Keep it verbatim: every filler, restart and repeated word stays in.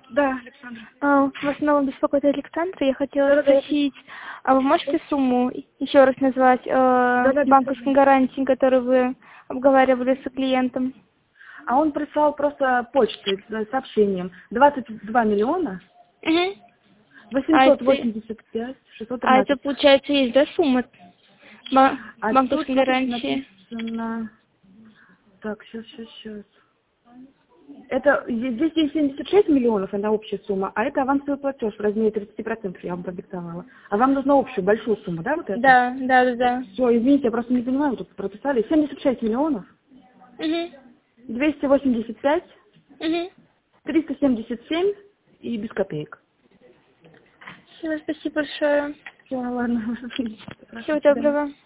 Да, Александра. А, вас снова беспокоит Александра. Я хотела спросить, а вы можете сумму еще раз назвать э, Да, да, банковской гарантии, которую вы обговаривали с клиентом? А он прислал просто почтой с сообщением. двадцать два миллиона Угу. А восемьсот это, восемьдесят пять шестьсот а это тринадцать. получается есть, да, сумма ба- А тут, банковской смотрите, гарантии? написано... Так, сейчас, сейчас, сейчас. Это, здесь есть семьдесят шесть миллионов, это общая сумма, а это авансовый платеж в размере тридцать процентов я вам продиктовала. А вам нужна общую большую сумму, да, вот это? Да, да, да, да. Все, извините, я просто не понимаю, вы тут прописали. семьдесят шесть миллионов, Угу. двести восемьдесят пять, Угу. триста семьдесят семь и без копеек. Спасибо, спасибо большое. Все, ладно. Хорошо, Всего до свидания. доброго.